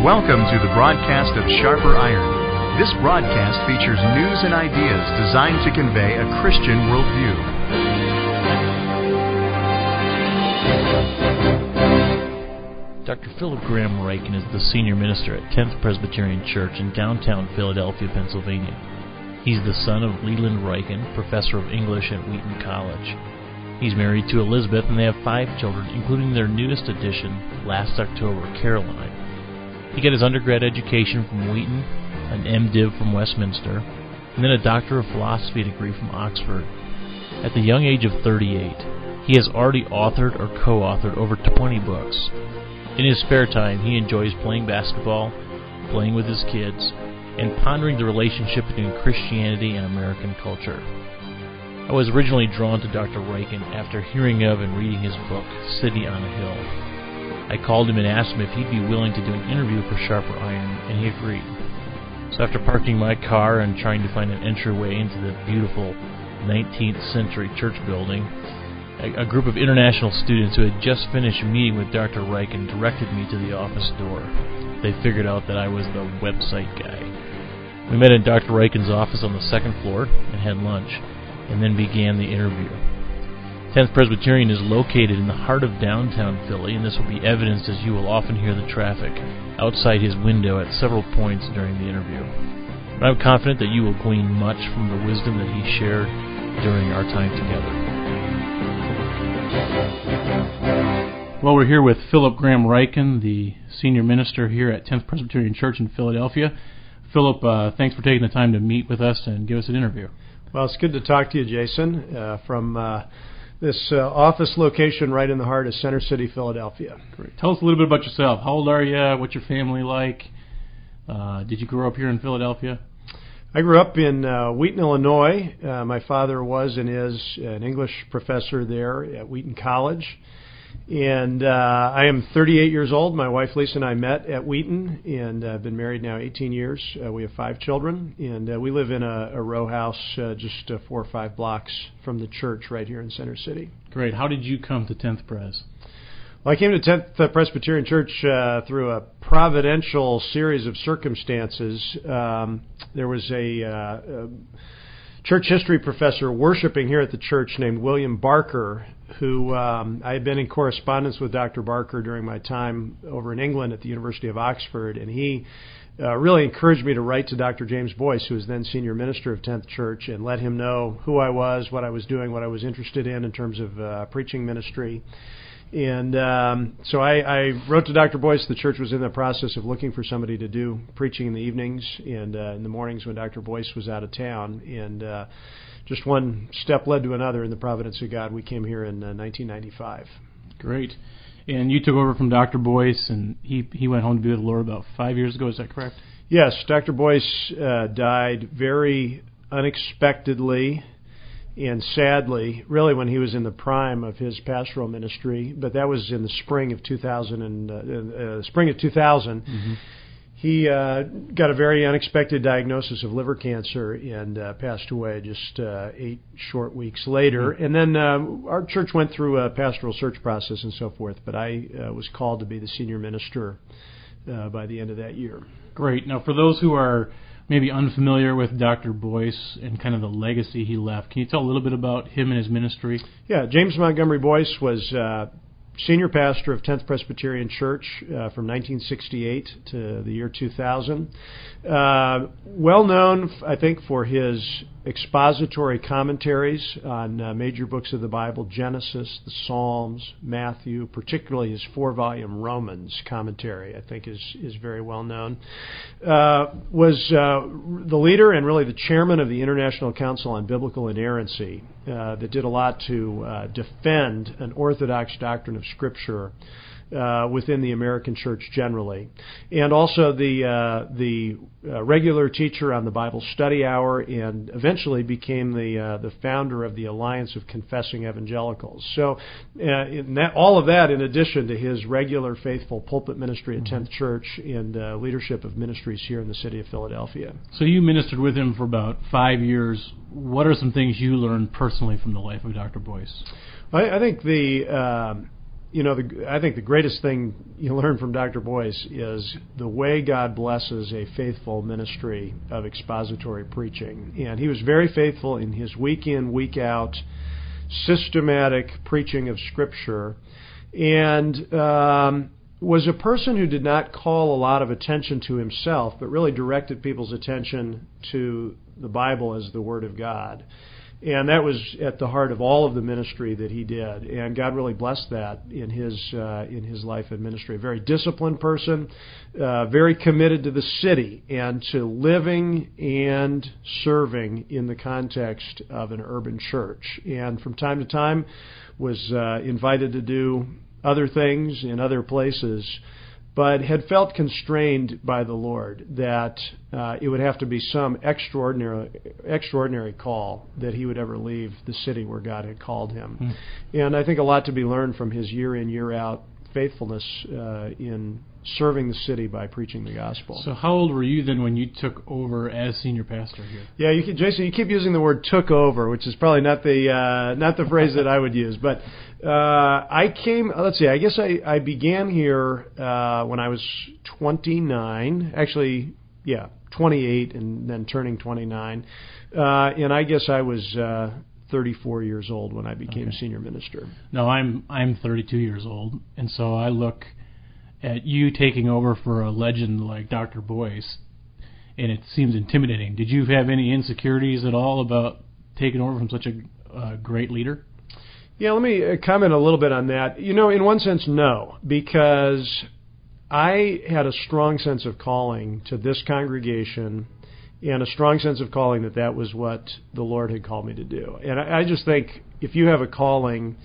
Welcome to the broadcast of Sharper Iron. This broadcast features news and ideas designed to convey a Christian worldview. Dr. Philip Graham Ryken is the senior minister at 10th Presbyterian Church in downtown Philadelphia, Pennsylvania. He's the son of Leland Ryken, professor of English at Wheaton College. He's married to Elizabeth, and they have 5 children, including their newest addition last October, Caroline. He got his undergrad education from Wheaton, an MDiv from Westminster, and then a Doctor of Philosophy degree from Oxford. At the young age of 38, he has already authored or co-authored over 20 books. In his spare time, he enjoys playing basketball, playing with his kids, and pondering the relationship between Christianity and American culture. I was originally drawn to Dr. Ryken after hearing of and reading his book, City on a Hill. I called him and asked him if he'd be willing to do an interview for Sharper Iron, and he agreed. So after parking my car and trying to find an entryway into the beautiful 19th century church building, a group of international students who had just finished meeting with Dr. Ryken directed me to the office door. They figured out that I was the website guy. We met in Dr. Ryken's office on the 2nd floor and had lunch, and then began the interview. 10th Presbyterian is located in the heart of downtown Philly, and this will be evidenced as you will often hear the traffic outside his window at several points during the interview. But I'm confident that you will glean much from the wisdom that he shared during our time together. Well, we're here with Philip Graham Ryken, the senior minister here at 10th Presbyterian Church in Philadelphia. Philip, thanks for taking the time to meet with us and give us an interview. Well, it's good to talk to you, Jason, from this office location right in the heart of Center City, Philadelphia. Great. Tell us a little bit about yourself. How old are you? What's your family like? Did you grow up here in Philadelphia? I grew up in Wheaton, Illinois. My father was and is an English professor there at Wheaton College. And I am 38 years old. My wife Lisa and I met at Wheaton, and I've been married now 18 years. We have 5 children, and we live in a row house just 4 or 5 blocks from the church right here in Center City. Great. How did you come to 10th Pres? Well, I came to 10th Presbyterian Church through a providential series of circumstances. There was a church history professor worshiping here at the church named William Barker, who I had been in correspondence with Dr. Barker during my time over in England at the University of Oxford, and he really encouraged me to write to Dr. James Boyce, who was then senior minister of 10th Church, and let him know who I was, what I was doing, what I was interested in terms of preaching ministry. And so I wrote to Dr. Boyce. The church was in the process of looking for somebody to do preaching in the evenings and in the mornings when Dr. Boyce was out of town. And just one step led to another in the providence of God. We came here in 1995. Great. And you took over from Dr. Boyce, and he went home to be with the Lord about 5 years ago. Is that correct? Yes. Dr. Boyce died very unexpectedly and sadly, really when he was in the prime of his pastoral ministry, but that was in the spring of 2000. Mm-hmm. He got a very unexpected diagnosis of liver cancer and passed away just 8 short weeks later. Mm-hmm. And then our church went through a pastoral search process and so forth, but I was called to be the senior minister by the end of that year. Great. Now, for those who are maybe unfamiliar with Dr. Boyce and kind of the legacy he left, can you tell a little bit about him and his ministry? Yeah, James Montgomery Boyce was senior pastor of 10th Presbyterian Church from 1968 to the year 2000. Well known, I think, for his expository commentaries on major books of the Bible, Genesis, the Psalms, Matthew, particularly his 4-volume Romans commentary, I think is very well known. Was the leader and really the chairman of the International Council on Biblical Inerrancy that did a lot to defend an orthodox doctrine of Scripture within the American church generally, and also the regular teacher on the Bible Study Hour, and eventually became the founder of the Alliance of Confessing Evangelicals. So all of that in addition to his regular faithful pulpit ministry at 10th Church and leadership of ministries here in the city of Philadelphia. So you ministered with him for about 5 years. What are some things you learned personally from the life of Dr. Boyce? I think I think the greatest thing you learn from Dr. Boyce is the way God blesses a faithful ministry of expository preaching. And he was very faithful in his week in, week out, systematic preaching of Scripture, and was a person who did not call a lot of attention to himself, but really directed people's attention to the Bible as the Word of God. And that was at the heart of all of the ministry that he did. And God really blessed that in his life and ministry. A very disciplined person, very committed to the city and to living and serving in the context of an urban church. And from time to time was invited to do other things in other places, but had felt constrained by the Lord that it would have to be some extraordinary call that he would ever leave the city where God had called him. And I think a lot to be learned from his year in, year out faithfulness in serving the city by preaching the gospel. So how old were you then when you took over as senior pastor here? Yeah, Jason, you keep using the word "took over," which is probably not the phrase that I would use. But I came. Let's see. I guess I began here when I was 29. Actually, 28, and then turning 29. And I guess I was 34 years old when I became senior minister. No, I'm 32 years old, and so I look at you taking over for a legend like Dr. Boyce, and it seems intimidating. Did you have any insecurities at all about taking over from such a great leader? Yeah, let me comment a little bit on that. In one sense, no, because I had a strong sense of calling to this congregation and a strong sense of calling that was what the Lord had called me to do. And I just think if you have a calling,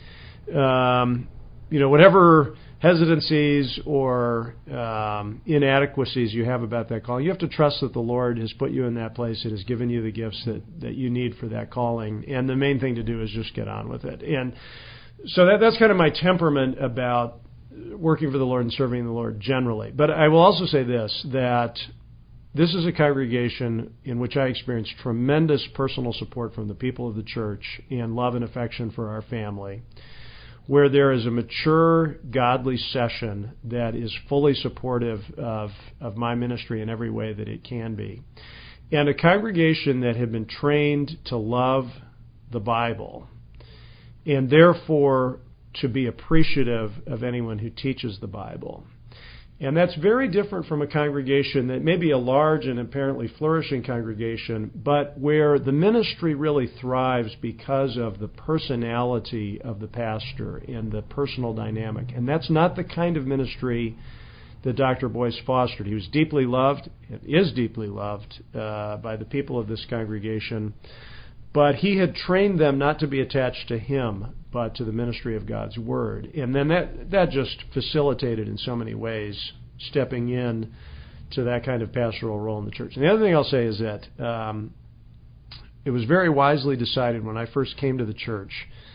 whatever hesitancies or inadequacies you have about that calling, you have to trust that the Lord has put you in that place and has given you the gifts that you need for that calling. And the main thing to do is just get on with it. And so that's kind of my temperament about working for the Lord and serving the Lord generally. But I will also say that this is a congregation in which I experienced tremendous personal support from the people of the church and love and affection for our family, where there is a mature, godly session that is fully supportive of my ministry in every way that it can be. And a congregation that had been trained to love the Bible and therefore to be appreciative of anyone who teaches the Bible. And that's very different from a congregation that may be a large and apparently flourishing congregation, but where the ministry really thrives because of the personality of the pastor and the personal dynamic. And that's not the kind of ministry that Dr. Boyce fostered. He was deeply loved, and is deeply loved by the people of this congregation, but he had trained them not to be attached to him, but to the ministry of God's Word. And then that just facilitated in so many ways stepping in to that kind of pastoral role in the church. And the other thing I'll say is that it was very wisely decided when I first came to the church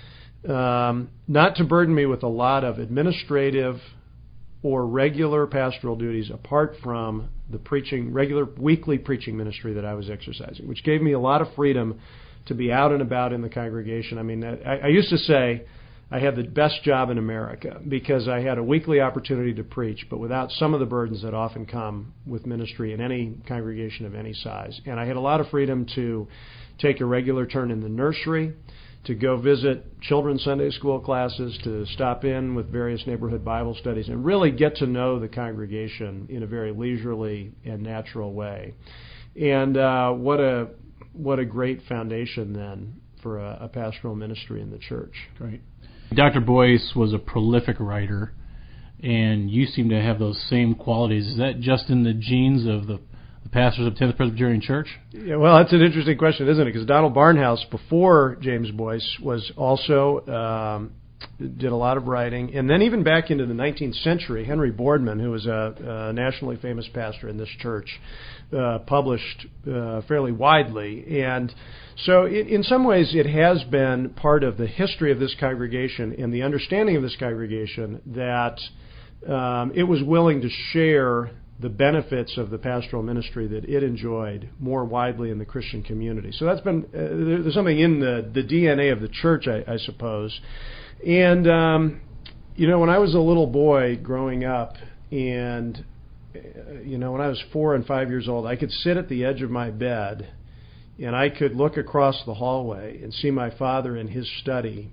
not to burden me with a lot of administrative or regular pastoral duties apart from the regular weekly preaching ministry that I was exercising, which gave me a lot of freedom to be out and about in the congregation. I mean, I used to say I had the best job in America because I had a weekly opportunity to preach, but without some of the burdens that often come with ministry in any congregation of any size. And I had a lot of freedom to take a regular turn in the nursery, to go visit children's Sunday school classes, to stop in with various neighborhood Bible studies, and really get to know the congregation in a very leisurely and natural way. And what a great foundation then for a pastoral ministry in the church. Great. Dr. Boyce was a prolific writer, and you seem to have those same qualities. Is that just in the genes of the pastors of 10th Presbyterian Church? Yeah, well, that's an interesting question, isn't it? Because Donald Barnhouse, before James Boyce, was also did a lot of writing. And then even back into the 19th century, Henry Boardman, who was a nationally famous pastor in this church, published fairly widely. And so in some ways it has been part of the history of this congregation and the understanding of this congregation that it was willing to share the benefits of the pastoral ministry that it enjoyed more widely in the Christian community. So that's been, there's something in the DNA of the church, I suppose. And When I was a little boy growing up, and when I was 4 and 5 years old, I could sit at the edge of my bed, and I could look across the hallway and see my father in his study,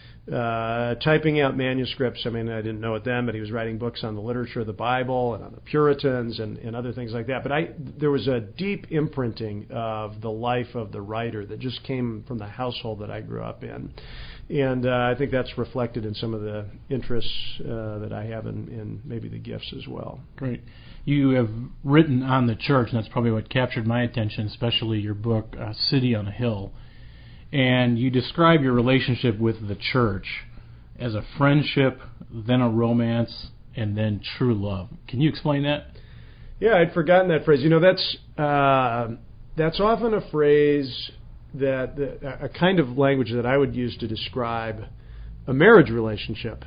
typing out manuscripts. I mean, I didn't know it then, but he was writing books on the literature of the Bible and on the Puritans and other things like that. But there was a deep imprinting of the life of the writer that just came from the household that I grew up in. And I think that's reflected in some of the interests that I have in maybe the gifts as well. Great. You have written on the church, and that's probably what captured my attention, especially your book, City on a Hill. And you describe your relationship with the church as a friendship, then a romance, and then true love. Can you explain that? Yeah, I'd forgotten that phrase. That's often a phrase a kind of language that I would use to describe a marriage relationship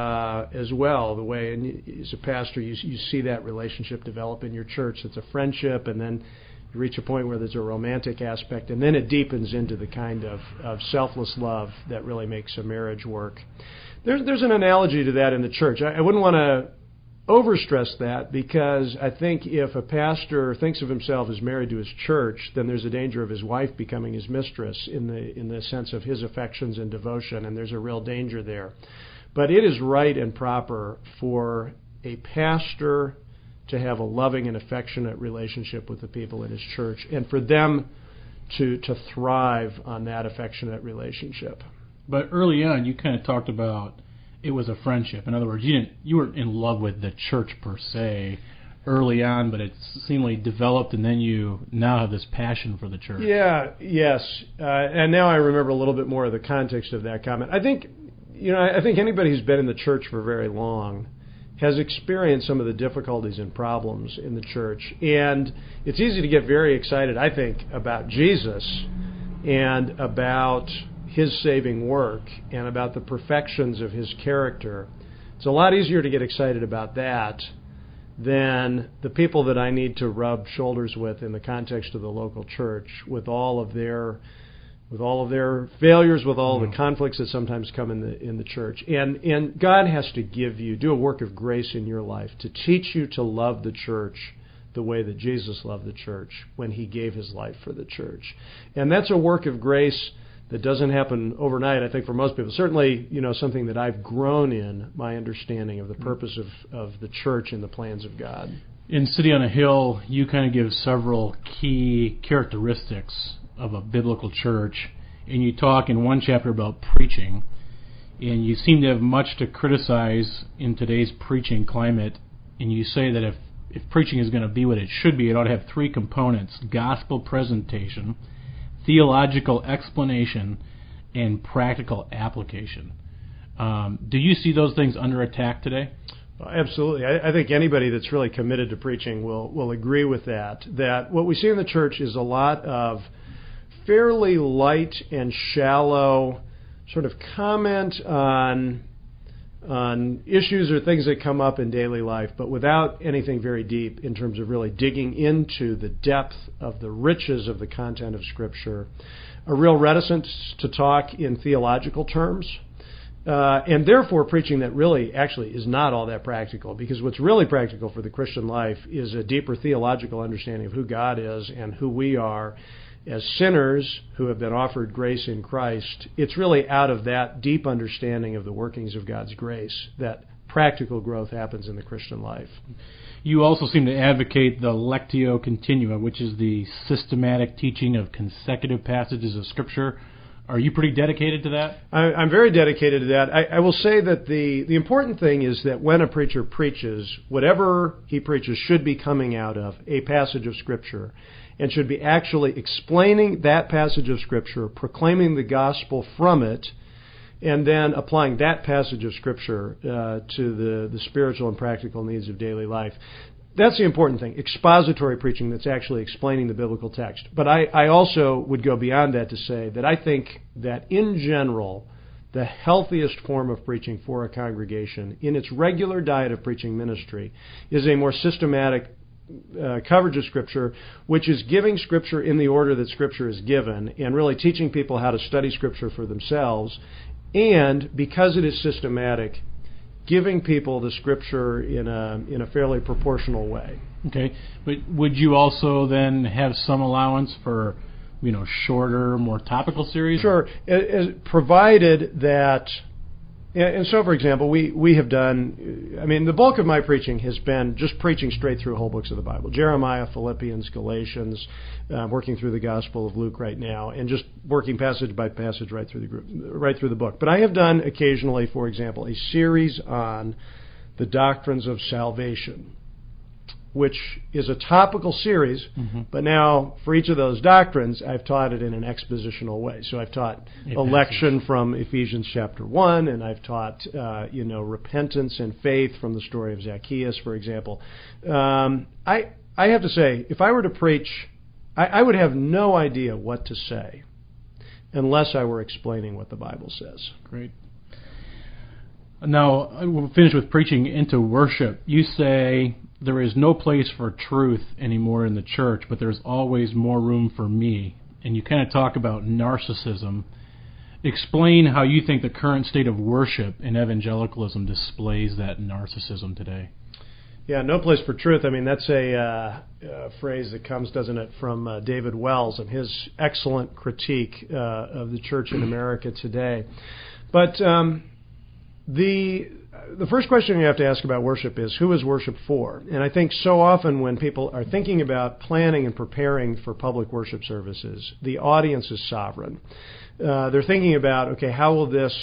as well. The way, and as a pastor, you see that relationship develop in your church. It's a friendship, and then you reach a point where there's a romantic aspect, and then it deepens into the kind of selfless love that really makes a marriage work. There's an analogy to that in the church. I wouldn't want to overstress that, because I think if a pastor thinks of himself as married to his church, then there's a danger of his wife becoming his mistress in the sense of his affections and devotion, and there's a real danger there. But it is right and proper for a pastor to have a loving and affectionate relationship with the people in his church, and for them to thrive on that affectionate relationship. But early on, you kind of talked about it was a friendship. In other words, you weren't in love with the church per se early on, but it seemingly developed, and then you now have this passion for the church. Yes. And now I remember a little bit more of the context of that comment. I think anybody who's been in the church for very long has experienced some of the difficulties and problems in the church. And it's easy to get very excited, I think, about Jesus and about his saving work and about the perfections of his character. It's a lot easier to get excited about that than the people that I need to rub shoulders with in the context of the local church, with all of their failures, with all the conflicts that sometimes come in the church. And God has to do a work of grace in your life to teach you to love the church the way that Jesus loved the church when he gave his life for the church. And that's a work of grace that doesn't happen overnight, I think, for most people. Certainly, something that I've grown in my understanding of the purpose of the church and the plans of God. In City on a Hill, you kind of give several key characteristics of a biblical church, and you talk in one chapter about preaching, and you seem to have much to criticize in today's preaching climate, and you say that if preaching is going to be what it should be, it ought to have three components: gospel presentation, theological explanation, and practical application. Do you see those things under attack today? Absolutely. I think anybody that's really committed to preaching will agree with that what we see in the church is a lot of fairly light and shallow sort of comment on issues or things that come up in daily life, but without anything very deep in terms of really digging into the depth of the riches of the content of Scripture, a real reticence to talk in theological terms, and therefore preaching that really actually is not all that practical, because what's really practical for the Christian life is a deeper theological understanding of who God is and who we are as sinners who have been offered grace in Christ. It's really out of that deep understanding of the workings of God's grace that practical growth happens in the Christian life. You also seem to advocate the Lectio Continua, which is the systematic teaching of consecutive passages of Scripture. Are you pretty dedicated to that? I'm very dedicated to that. I will say that the important thing is that when a preacher preaches, whatever he preaches should be coming out of a passage of Scripture, and should be actually explaining that passage of Scripture, proclaiming the gospel from it, and then applying that passage of Scripture to the spiritual and practical needs of daily life. That's the important thing, expository preaching that's actually explaining the biblical text. But I also would go beyond that to say that I think that in general, the healthiest form of preaching for a congregation in its regular diet of preaching ministry is a more systematic coverage of Scripture, which is giving Scripture in the order that Scripture is given, and really teaching people how to study Scripture for themselves. And because it is systematic, giving people the Scripture in a fairly proportional way. Okay, but would you also then have some allowance for, shorter, more topical series? Sure, provided that. And so, for example, we have done, the bulk of my preaching has been just preaching straight through whole books of the Bible. Jeremiah, Philippians, Galatians, working through the Gospel of Luke right now, and just working passage by passage right through the book. But I have done occasionally, for example, a series on the doctrines of salvation, which is a topical series, but now for each of those doctrines, I've taught it in an expositional way. So I've taught election from Ephesians chapter 1, and I've taught, repentance and faith from the story of Zacchaeus, for example. I have to say, if I were to preach, I would have no idea what to say unless I were explaining what the Bible says. Great. Now, we'll finish with preaching into worship. You say there is no place for truth anymore in the church, but there's always more room for me. And you kind of talk about narcissism. Explain how you think the current state of worship in evangelicalism displays that narcissism today. Yeah, no place for truth. That's a phrase that comes, doesn't it, from David Wells and his excellent critique of the church in America today. But the first question you have to ask about worship is, who is worship for? And I think so often when people are thinking about planning and preparing for public worship services, the audience is sovereign. They're thinking about, okay, how will this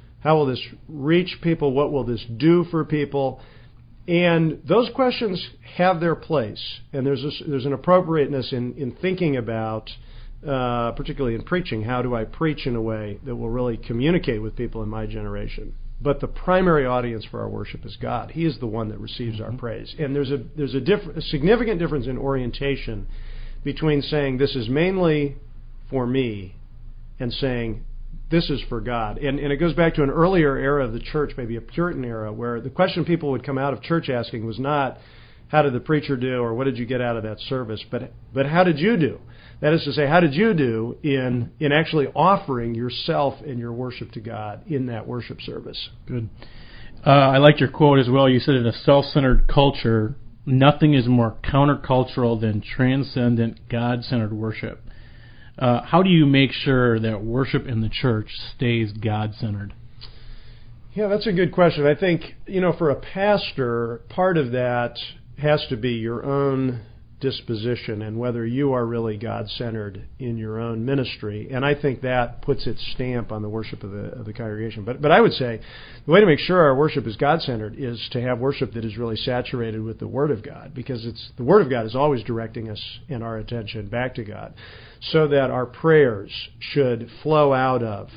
reach people? What will this do for people? And those questions have their place, and there's an appropriateness in thinking about, particularly in preaching, how do I preach in a way that will really communicate with people in my generation? But the primary audience for our worship is God. He is the one that receives our praise. And there's a significant difference in orientation between saying this is mainly for me and saying this is for God. And it goes back to an earlier era of the church, maybe a Puritan era, where the question people would come out of church asking was not, how did the preacher do, or what did you get out of that service, but how did you do? That is to say, how did you do in actually offering yourself and your worship to God in that worship service? Good. I liked your quote as well. You said, in a self-centered culture, nothing is more countercultural than transcendent, God-centered worship. How do you make sure that worship in the church stays God-centered? Yeah, that's a good question. I think, for a pastor, part of that has to be your own disposition and whether you are really God-centered in your own ministry. And I think that puts its stamp on the worship of the congregation. But I would say the way to make sure our worship is God-centered is to have worship that is really saturated with the Word of God, because the Word of God is always directing us and our attention back to God, so that our prayers should flow out of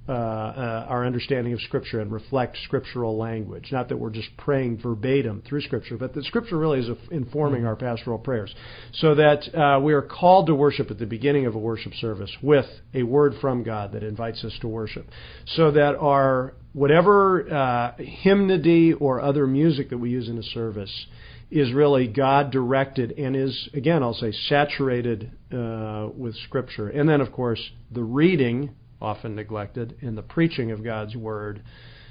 our understanding of Scripture and reflect scriptural language. Not that we're just praying verbatim through Scripture, but that Scripture really is informing our pastoral prayers. So that we are called to worship at the beginning of a worship service with a word from God that invites us to worship. So that our whatever hymnody or other music that we use in a service is really God-directed and is, again, I'll say, saturated with Scripture. And then, of course, the reading, often neglected, in the preaching of God's Word.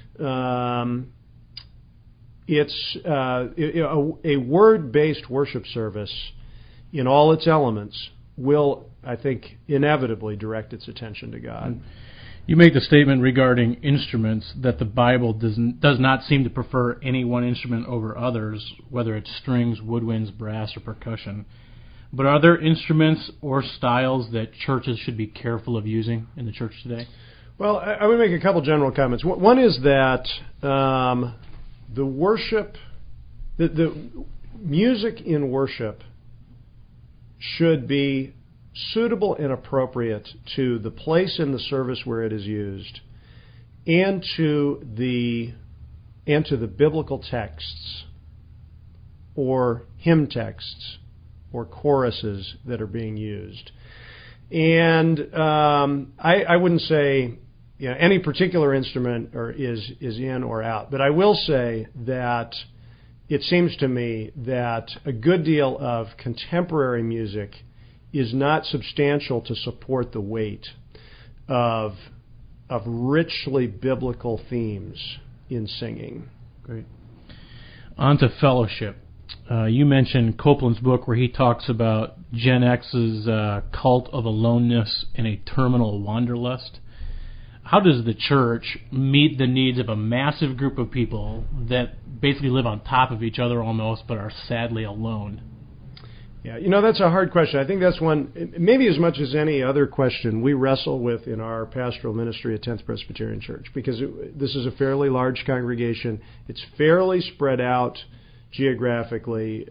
It's a word-based worship service in all its elements will, I think, inevitably direct its attention to God. You make the statement regarding instruments that the Bible does not seem to prefer any one instrument over others, whether it's strings, woodwinds, brass, or percussion. But are there instruments or styles that churches should be careful of using in the church today? Well, I would make a couple general comments. One is that the worship, the music in worship should be suitable and appropriate to the place in the service where it is used, and to the biblical texts or hymn texts or choruses that are being used. And I wouldn't say any particular instrument is in or out, but I will say that it seems to me that a good deal of contemporary music is not substantial to support the weight of richly biblical themes in singing. Great. On to fellowship. You mentioned Copeland's book where he talks about Gen X's cult of aloneness and a terminal wanderlust. How does the church meet the needs of a massive group of people that basically live on top of each other almost, but are sadly alone? Yeah, that's a hard question. I think that's one, maybe as much as any other question, we wrestle with in our pastoral ministry at 10th Presbyterian Church, because this is a fairly large congregation. It's fairly spread out geographically.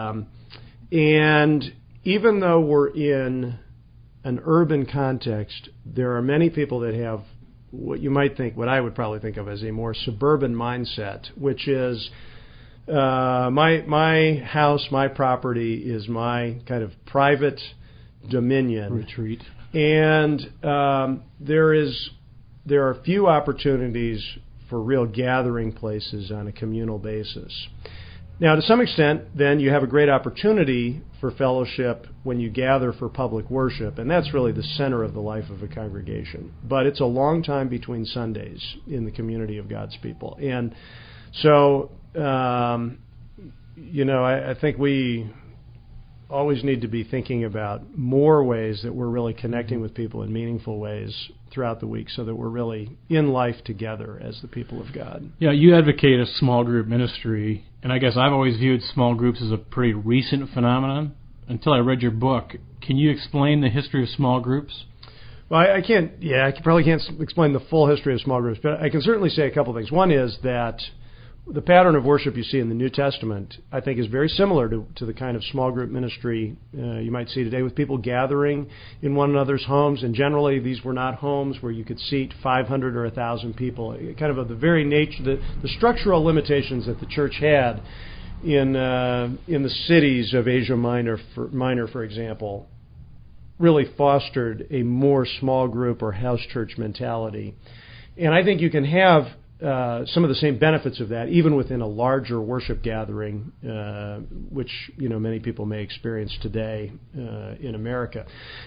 And even though we're in an urban context, there are many people that have what I would probably think of as a more suburban mindset, which is my house, my property is my kind of private dominion. Retreat. And there are few opportunities for real gathering places on a communal basis. Now, to some extent, then you have a great opportunity for fellowship when you gather for public worship, and that's really the center of the life of a congregation. But it's a long time between Sundays in the community of God's people. And so, I think we always need to be thinking about more ways that we're really connecting with people in meaningful ways throughout the week so that we're really in life together as the people of God. Yeah, you advocate a small group ministry, and I guess I've always viewed small groups as a pretty recent phenomenon until I read your book. Can you explain the history of small groups? Well, I probably can't explain the full history of small groups, but I can certainly say a couple things. One is that the pattern of worship you see in the New Testament, I think, is very similar to the kind of small group ministry you might see today, with people gathering in one another's homes. And generally, these were not homes where you could seat 500 or 1,000 people. Kind of the very nature, the structural limitations that the church had in the cities of Asia Minor, for example, really fostered a more small group or house church mentality. And I think you can have some of the same benefits of that, even within a larger worship gathering, which many people may experience today in America.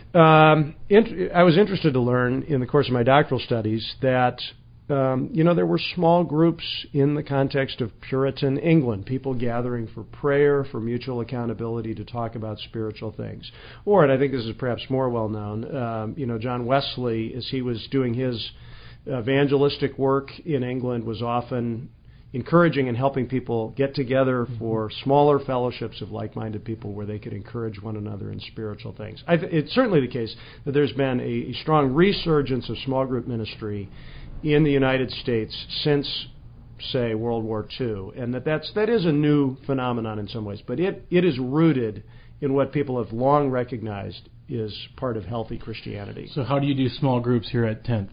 I was interested to learn in the course of my doctoral studies that there were small groups in the context of Puritan England, people gathering for prayer, for mutual accountability, to talk about spiritual things. Or, and I think this is perhaps more well known, John Wesley, as he was doing his evangelistic work in England, was often encouraging and helping people get together for smaller fellowships of like-minded people where they could encourage one another in spiritual things. It's certainly the case that there's been a strong resurgence of small group ministry in the United States since, say, World War II, and that is a new phenomenon in some ways, but it is rooted in what people have long recognized is part of healthy Christianity. So how do you do small groups here at 10th?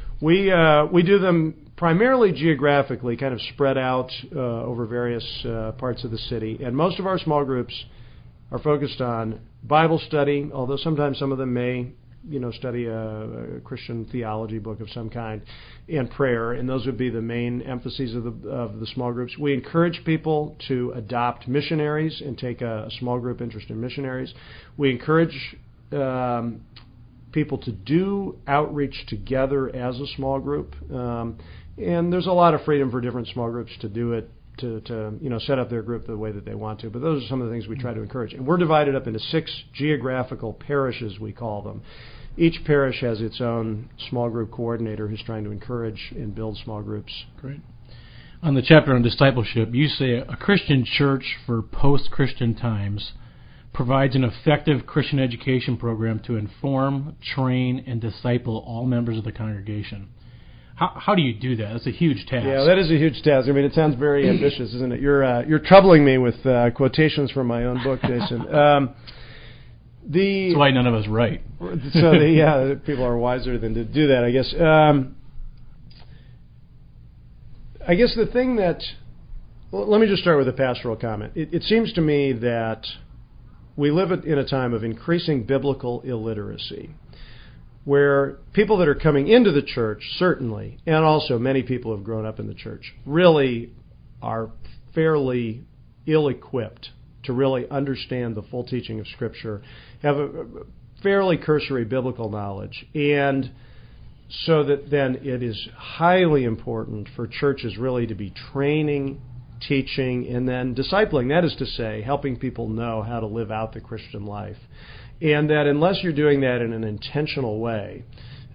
We do them primarily geographically, kind of spread out over various parts of the city. And most of our small groups are focused on Bible study, although sometimes some of them may study a Christian theology book of some kind, and prayer. And those would be the main emphases of the small groups. We encourage people to adopt missionaries and take a small group interest in missionaries. We encourage people to do outreach together as a small group, and there's a lot of freedom for different small groups to do it, to set up their group the way that they want to. But those are some of the things we try to encourage. And we're divided up into 6 geographical parishes, we call them. Each parish has its own small group coordinator who's trying to encourage and build small groups. Great. On the chapter on discipleship, you say a Christian church for post-Christian times provides an effective Christian education program to inform, train, and disciple all members of the congregation. How do you do that? That's a huge task. Yeah, that is a huge task. I mean, it sounds very ambitious, isn't it? You're troubling me with quotations from my own book, Jason. That's why none of us write. So, people are wiser than to do that, I guess. I guess the thing that... Well, let me just start with a pastoral comment. It seems to me that we live in a time of increasing biblical illiteracy, where people that are coming into the church, certainly, and also many people who have grown up in the church, really are fairly ill-equipped to really understand the full teaching of Scripture, have a fairly cursory biblical knowledge, and so that then it is highly important for churches really to be training teaching, and then discipling. That is to say, helping people know how to live out the Christian life. And that unless you're doing that in an intentional way,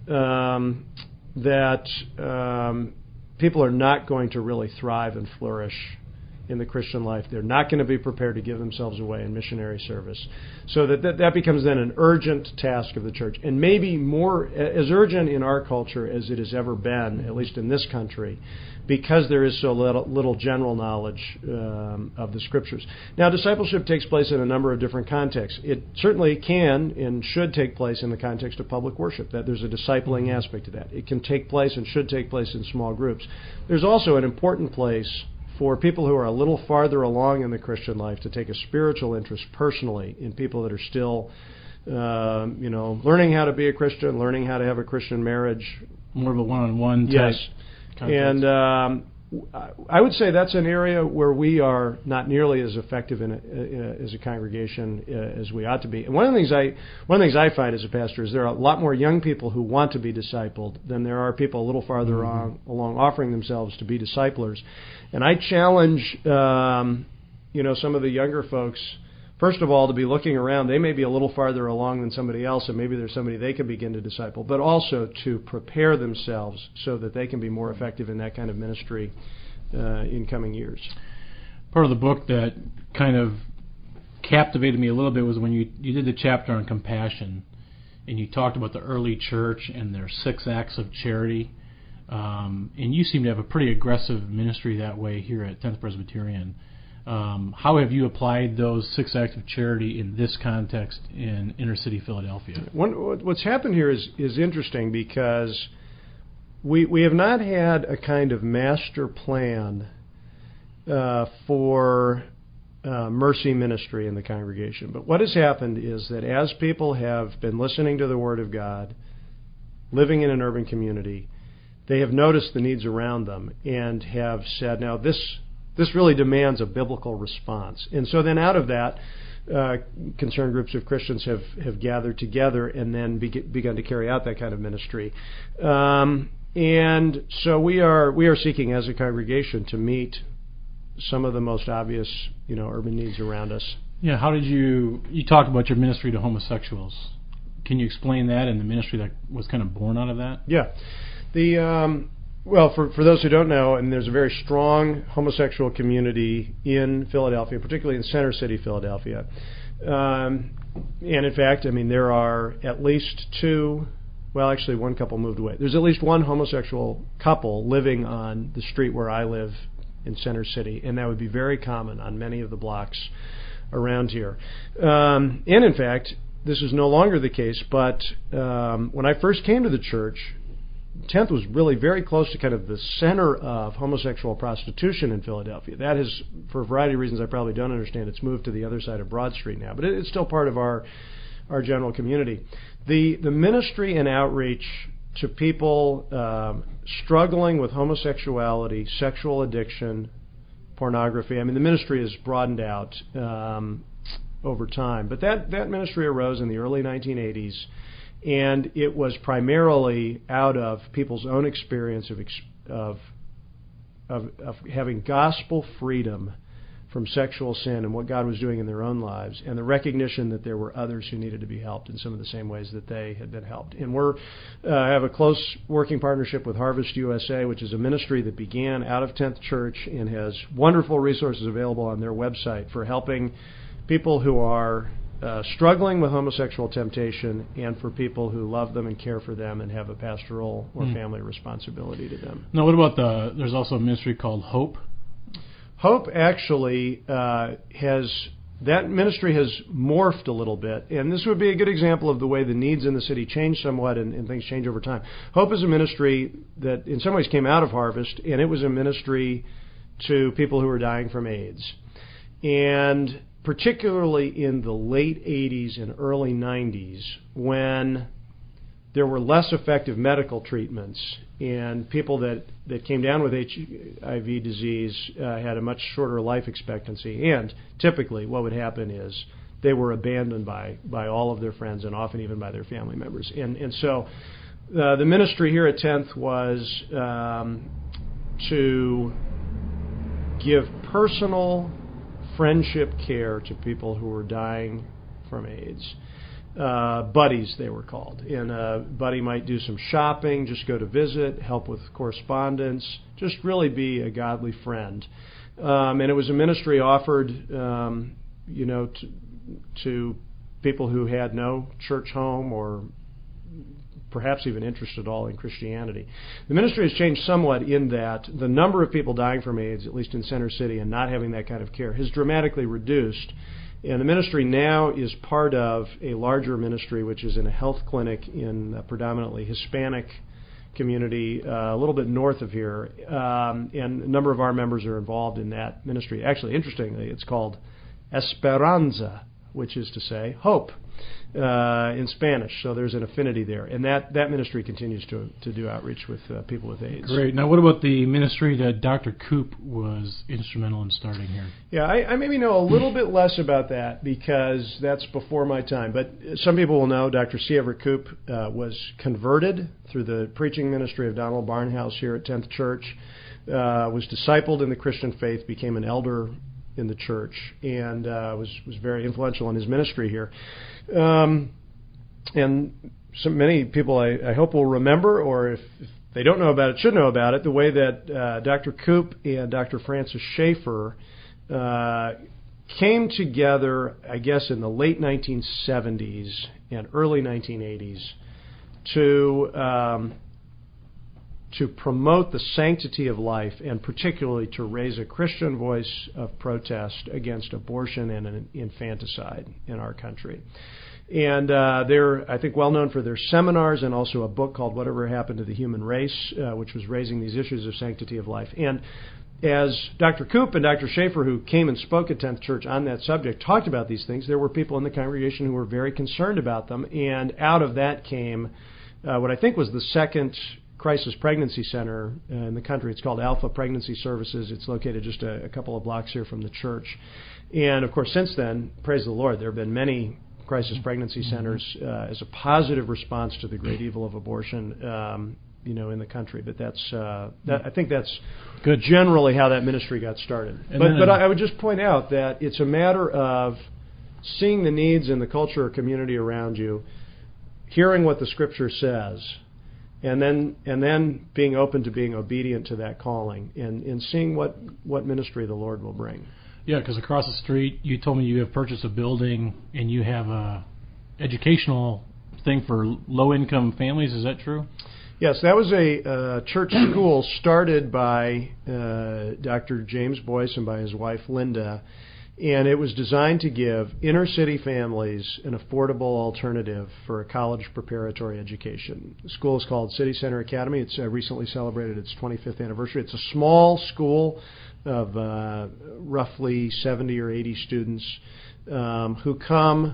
people are not going to really thrive and flourish in the Christian life. They're not going to be prepared to give themselves away in missionary service. So that becomes then an urgent task of the church, and maybe more as urgent in our culture as it has ever been, at least in this country, because there is so little general knowledge of the Scriptures. Now, discipleship takes place in a number of different contexts. It certainly can and should take place in the context of public worship. That there's a discipling aspect to that. It can take place and should take place in small groups. There's also an important place for people who are a little farther along in the Christian life to take a spiritual interest personally in people that are still, learning how to be a Christian, learning how to have a Christian marriage. More of a one-on-one type. Yes. Context. And I would say that's an area where we are not nearly as effective as a congregation as we ought to be. And one of the things I find as a pastor is there are a lot more young people who want to be discipled than there are people a little farther along offering themselves to be disciplers. And I challenge some of the younger folks, first of all, to be looking around. They may be a little farther along than somebody else, and maybe there's somebody they can begin to disciple, but also to prepare themselves so that they can be more effective in that kind of ministry in coming years. Part of the book that kind of captivated me a little bit was when you did the chapter on compassion, and you talked about the early church and their 6 acts of charity. And you seem to have a pretty aggressive ministry that way here at 10th Presbyterian. How have you applied those 6 acts of charity in this context in inner city Philadelphia? What's happened here is interesting because we have not had a kind of master plan for mercy ministry in the congregation. But what has happened is that as people have been listening to the Word of God, living in an urban community, they have noticed the needs around them and have said, now this really demands a biblical response. And so then out of that, concerned groups of Christians have gathered together and then begun to carry out that kind of ministry. And so we are seeking as a congregation to meet some of the most obvious, urban needs around us. Yeah, how did you talked about your ministry to homosexuals. Can you explain that and the ministry that was kind of born out of that? Yeah. Well, for those who don't know, and there's a very strong homosexual community in Philadelphia, particularly in Center City, Philadelphia. And in fact, there are at least 2, well, actually one couple moved away. There's at least one homosexual couple living on the street where I live in Center City, and that would be very common on many of the blocks around here. And in fact, this is no longer the case, but when I first came to the church, 10th was really very close to kind of the center of homosexual prostitution in Philadelphia. That has, for a variety of reasons I probably don't understand, it's moved to the other side of Broad Street now, but it's still part of our general community. The ministry and outreach to people struggling with homosexuality, sexual addiction, pornography, the ministry has broadened out over time. But that ministry arose in the early 1980s, and it was primarily out of people's own experience of having gospel freedom from sexual sin and what God was doing in their own lives, and the recognition that there were others who needed to be helped in some of the same ways that they had been helped. And we have a close working partnership with Harvest USA, which is a ministry that began out of 10th Church and has wonderful resources available on their website for helping people who are struggling with homosexual temptation, and for people who love them and care for them and have a pastoral or family responsibility to them. Now, what about there's also a ministry called Hope? Hope actually that ministry has morphed a little bit, and this would be a good example of the way the needs in the city change somewhat and things change over time. Hope is a ministry that in some ways came out of Harvest, and it was a ministry to people who were dying from AIDS. And particularly in the late 80s and early 90s, when there were less effective medical treatments and people that came down with HIV disease had a much shorter life expectancy, and typically what would happen is they were abandoned by all of their friends and often even by their family members. And so the ministry here at 10th was to give personal friendship care to people who were dying from AIDS. Buddies, they were called. And a buddy might do some shopping, just go to visit, help with correspondence, just really be a godly friend. And it was a ministry offered, to people who had no church home or perhaps even interest at all in Christianity. The ministry has changed somewhat in that the number of people dying from AIDS, at least in Center City, and not having that kind of care has dramatically reduced. And the ministry now is part of a larger ministry, which is in a health clinic in a predominantly Hispanic community, a little bit north of here. And a number of our members are involved in that ministry. Actually, interestingly, it's called Esperanza, which is to say hope in Spanish. So there's an affinity there. And that ministry continues to do outreach with people with AIDS. Great. Now, what about the ministry that Dr. Koop was instrumental in starting here? Yeah, I maybe know a little bit less about that because that's before my time. But some people will know Dr. C. Everett Koop was converted through the preaching ministry of Donald Barnhouse here at 10th Church, was discipled in the Christian faith, became an elder in the church, and was very influential in his ministry here. And so many people I hope will remember, or if they don't know about it, should know about it, the way that Dr. Koop and Dr. Francis Schaeffer came together, I guess, in the late 1970s and early 1980s to promote the sanctity of life, and particularly to raise a Christian voice of protest against abortion and infanticide in our country. And they're, I think, well known for their seminars and also a book called Whatever Happened to the Human Race, which was raising these issues of sanctity of life. And as Dr. Koop and Dr. Schaeffer, who came and spoke at 10th Church on that subject, talked about these things, there were people in the congregation who were very concerned about them. And out of that came what I think was the second crisis pregnancy center in the country. It's called Alpha Pregnancy Services. It's located just a couple of blocks here from the church. And, of course, since then, praise the Lord, there have been many crisis pregnancy centers as a positive response to the great evil of abortion, in the country. But I think that's good. Generally how that ministry got started. But I would just point out that it's a matter of seeing the needs in the culture or community around you, hearing what the Scripture says, and then being open to being obedient to that calling and seeing what ministry the Lord will bring. Yeah, because across the street, you told me you have purchased a building and you have a educational thing for low-income families. Is that true? Yes, that was a church school started by Dr. James Boyce and by his wife Linda, and it was designed to give inner-city families an affordable alternative for a college preparatory education. The school is called City Center Academy. It's recently celebrated its 25th anniversary. It's a small school of roughly 70 or 80 students who come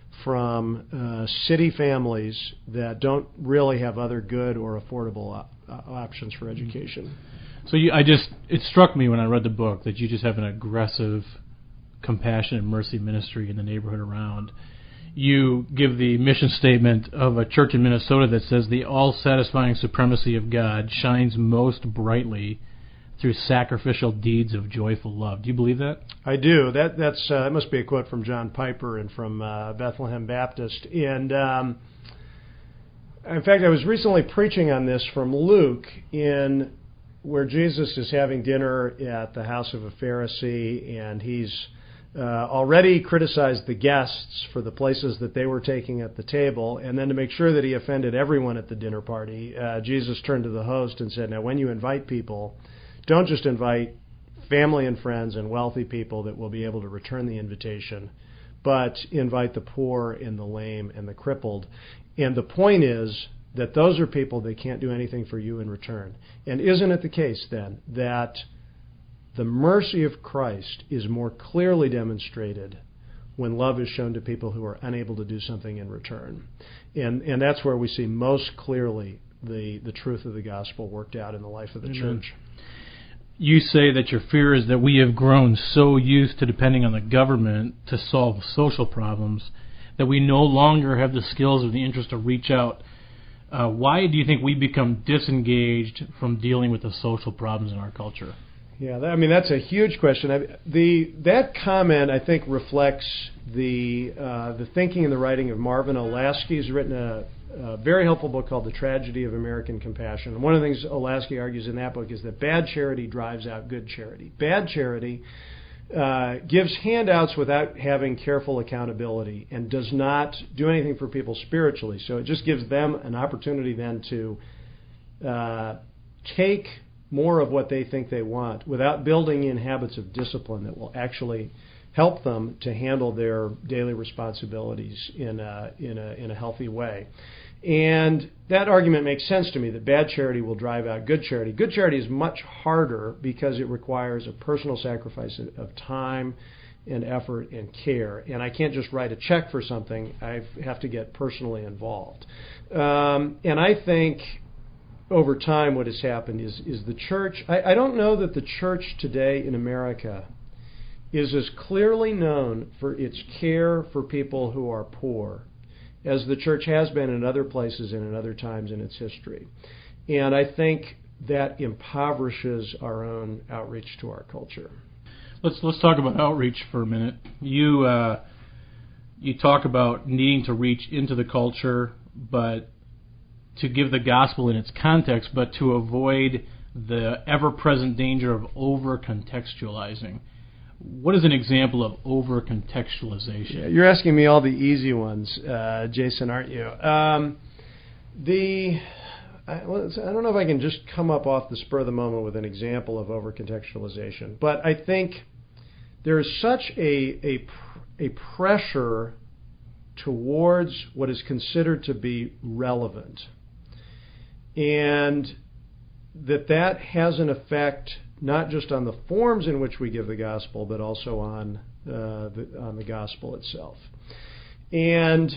from city families that don't really have other good or affordable options for education. So it struck me when I read the book that you just have an aggressive compassion and mercy ministry in the neighborhood around. You give the mission statement of a church in Minnesota that says the all-satisfying supremacy of God shines most brightly through sacrificial deeds of joyful love. Do you believe that? I do. That must be a quote from John Piper and from Bethlehem Baptist. And in fact, I was recently preaching on this from Luke, where Jesus is having dinner at the house of a Pharisee, and he's already criticized the guests for the places that they were taking at the table, and then to make sure that he offended everyone at the dinner party, Jesus turned to the host and said, "Now, when you invite people, don't just invite family and friends and wealthy people that will be able to return the invitation, but invite the poor and the lame and the crippled." And the point is that those are people that can't do anything for you in return. And isn't it the case, then, that the mercy of Christ is more clearly demonstrated when love is shown to people who are unable to do something in return? And that's where we see most clearly the truth of the gospel worked out in the life of the church. You say that your fear is that we have grown so used to depending on the government to solve social problems that we no longer have the skills or the interest to reach out. Why do you think we become disengaged from dealing with the social problems in our culture? Yeah, I mean, that's a huge question. That comment, I think, reflects the thinking and the writing of Marvin Olasky. He's written a very helpful book called The Tragedy of American Compassion. And one of the things Olasky argues in that book is that bad charity drives out good charity. Bad charity gives handouts without having careful accountability and does not do anything for people spiritually. So it just gives them an opportunity then to take more of what they think they want without building in habits of discipline that will actually help them to handle their daily responsibilities in a healthy way. And that argument makes sense to me, that bad charity will drive out good charity. Good charity is much harder because it requires a personal sacrifice of time and effort and care. And I can't just write a check for something. I have to get personally involved. And I think over time what has happened is the church, I don't know that the church today in America is as clearly known for its care for people who are poor as the church has been in other places and in other times in its history. And I think that impoverishes our own outreach to our culture. Let's talk about outreach for a minute. You talk about needing to reach into the culture, but to give the gospel in its context, but to avoid the ever-present danger of over-contextualizing. What is an example of over-contextualization? Yeah, you're asking me all the easy ones, Jason, aren't you? I don't know if I can just come up off the spur of the moment with an example of over-contextualization, but I think there is such a pressure towards what is considered to be relevant, and that has an effect not just on the forms in which we give the gospel, but also on the gospel itself. And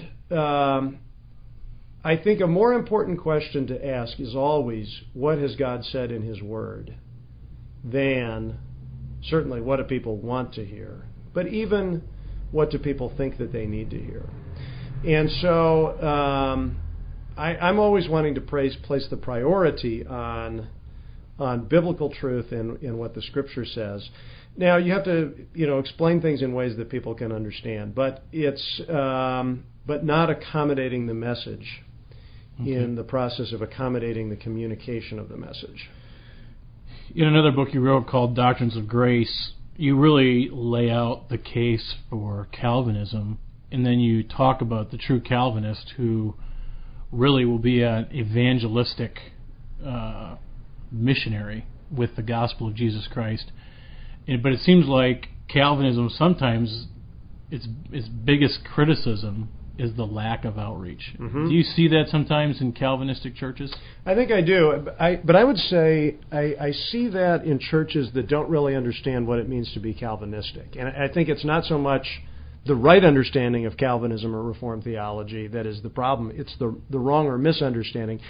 I think a more important question to ask is always, what has God said in His Word, than certainly what do people want to hear, but even what do people think that they need to hear. And so I'm always wanting to place the priority on biblical truth and what the Scripture says. Now, you have to explain things in ways that people can understand, but it's but not accommodating the message in the process of accommodating the communication of the message. In another book you wrote called Doctrines of Grace, you really lay out the case for Calvinism, and then you talk about the true Calvinist who really will be an evangelistic missionary with the gospel of Jesus Christ. But it seems like Calvinism, sometimes its biggest criticism is the lack of outreach. Mm-hmm. Do you see that sometimes in Calvinistic churches? I think I do. But I would say I see that in churches that don't really understand what it means to be Calvinistic. And I think it's not so much the right understanding of Calvinism or Reformed theology that is the problem. It's the wrong or misunderstanding.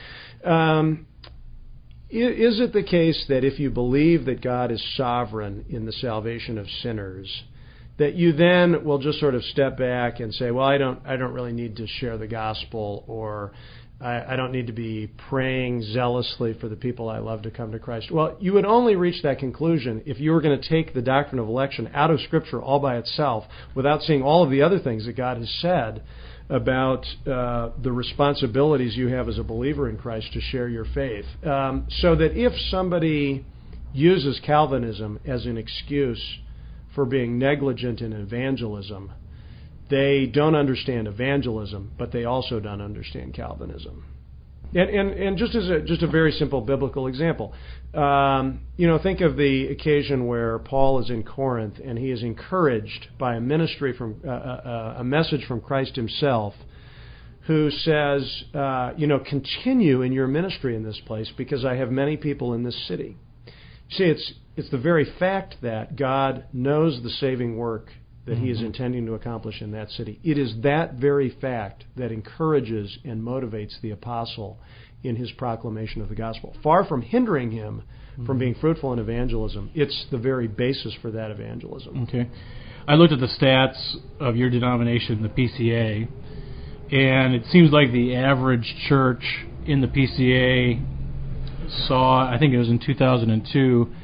Is it the case that if you believe that God is sovereign in the salvation of sinners, that you then will just sort of step back and say, well, I don't really need to share the gospel, or I don't need to be praying zealously for the people I love to come to Christ? Well, you would only reach that conclusion if you were going to take the doctrine of election out of Scripture all by itself without seeing all of the other things that God has said about the responsibilities you have as a believer in Christ to share your faith. So that if somebody uses Calvinism as an excuse for being negligent in evangelism, they don't understand evangelism, but they also don't understand Calvinism. And just as a very simple biblical example, think of the occasion where Paul is in Corinth and he is encouraged by a ministry from a message from Christ Himself, who says, continue in your ministry in this place because I have many people in this city. See, it's the very fact that God knows the saving work that He is intending to accomplish in that city. It is that very fact that encourages and motivates the apostle in his proclamation of the gospel. Far from hindering him from being fruitful in evangelism, it's the very basis for that evangelism. Okay. I looked at the stats of your denomination, the PCA, and it seems like the average church in the PCA saw, I think it was in 2002,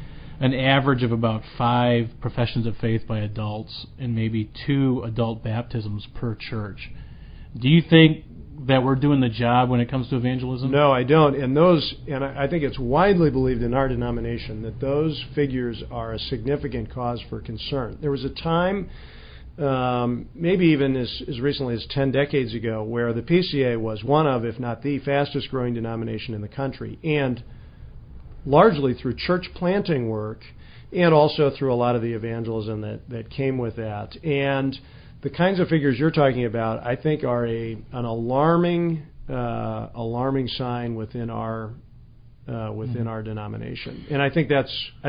an average of about 5 professions of faith by adults and maybe 2 adult baptisms per church. Do you think that we're doing the job when it comes to evangelism? No, I don't. And I think it's widely believed in our denomination that those figures are a significant cause for concern. There was a time, maybe even as recently as 10 decades ago, where the PCA was one of, if not the fastest growing denomination in the country, and largely through church planting work and also through a lot of the evangelism that came with that. And the kinds of figures you're talking about, I think, are an alarming sign within our denomination. And I think that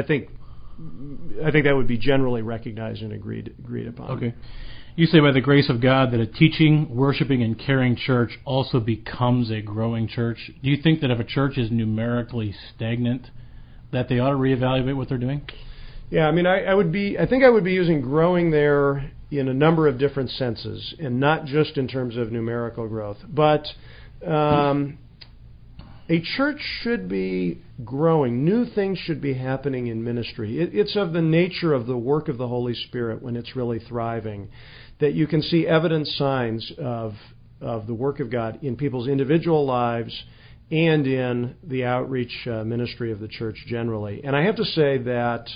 would be generally recognized and agreed upon. Okay. You say by the grace of God that a teaching, worshiping, and caring church also becomes a growing church. Do you think that if a church is numerically stagnant, that they ought to reevaluate what they're doing? Yeah, I mean, I think I would be using growing there in a number of different senses, and not just in terms of numerical growth. But a church should be growing. New things should be happening in ministry. It's of the nature of the work of the Holy Spirit when it's really thriving, that you can see evident signs of the work of God in people's individual lives and in the outreach ministry of the church generally. And I have to say that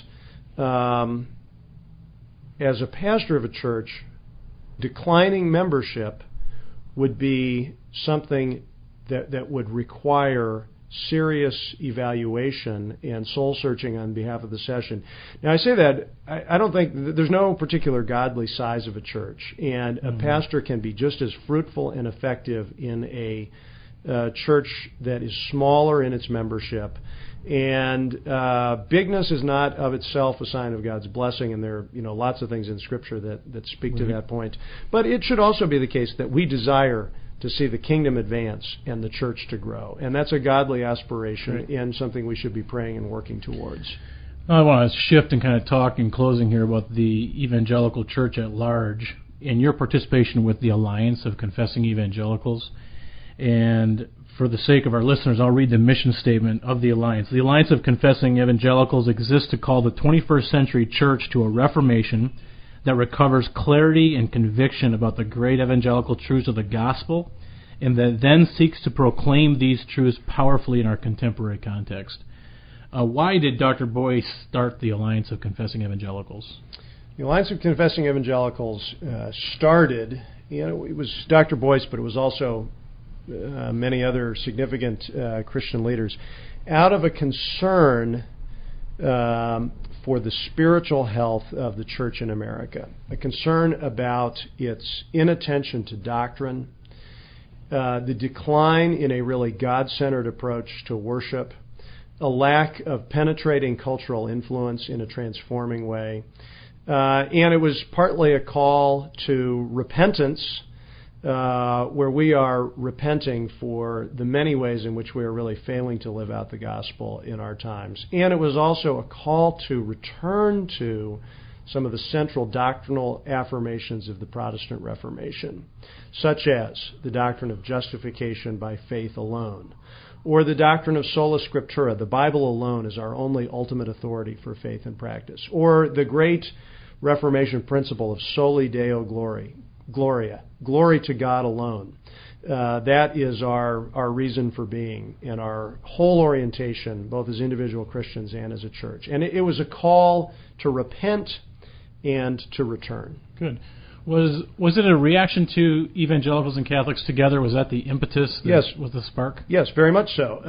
as a pastor of a church, declining membership would be something that would require serious evaluation and soul searching on behalf of the session. Now, I say that I don't think there's no particular godly size of a church, and a pastor can be just as fruitful and effective in a church that is smaller in its membership. And bigness is not of itself a sign of God's blessing, and there are lots of things in Scripture that speak to that point. But it should also be the case that we desire to see the kingdom advance and the church to grow. And that's a godly aspiration and something we should be praying and working towards. I want to shift and kind of talk in closing here about the evangelical church at large and your participation with the Alliance of Confessing Evangelicals. And for the sake of our listeners, I'll read the mission statement of the Alliance. The Alliance of Confessing Evangelicals exists to call the 21st century church to a reformation that recovers clarity and conviction about the great evangelical truths of the gospel, and that then seeks to proclaim these truths powerfully in our contemporary context. Why did Dr. Boyce start the Alliance of Confessing Evangelicals? The Alliance of Confessing Evangelicals started, it was Dr. Boyce, but it was also many other significant Christian leaders, out of a concern for the spiritual health of the church in America, a concern about its inattention to doctrine, the decline in a really God-centered approach to worship, a lack of penetrating cultural influence in a transforming way, and it was partly a call to repentance, where we are repenting for the many ways in which we are really failing to live out the gospel in our times. And it was also a call to return to some of the central doctrinal affirmations of the Protestant Reformation, such as the doctrine of justification by faith alone, or the doctrine of sola scriptura, the Bible alone is our only ultimate authority for faith and practice, or the great Reformation principle of soli deo gloria, glory to God alone. That is our reason for being and our whole orientation, both as individual Christians and as a church. And it was a call to repent and to return. Good. Was it a reaction to evangelicals and Catholics together? Was that the impetus? Yes. Was the spark? Yes, very much so.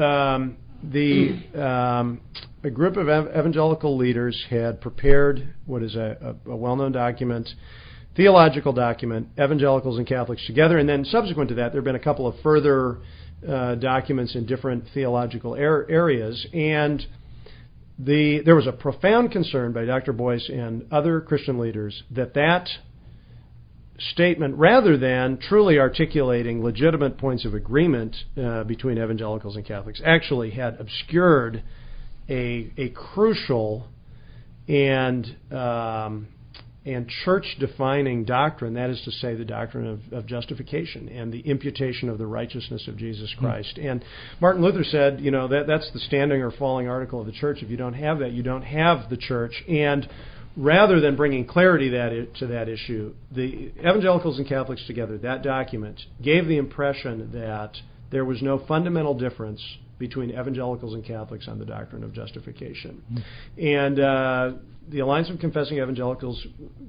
A group of evangelical leaders had prepared what is a well-known document, theological document, Evangelicals and Catholics Together, and then subsequent to that, there have been a couple of further documents in different theological areas, and there was a profound concern by Dr. Boyce and other Christian leaders that statement, rather than truly articulating legitimate points of agreement between evangelicals and Catholics, actually had obscured a crucial and and church-defining doctrine, that is to say the doctrine of justification and the imputation of the righteousness of Jesus Christ. And Martin Luther said, that's the standing or falling article of the church. If you don't have that, you don't have the church. And rather than bringing clarity to that issue, the evangelicals and Catholics together, that document gave the impression that there was no fundamental difference between evangelicals and Catholics on the doctrine of justification. And the Alliance of Confessing Evangelicals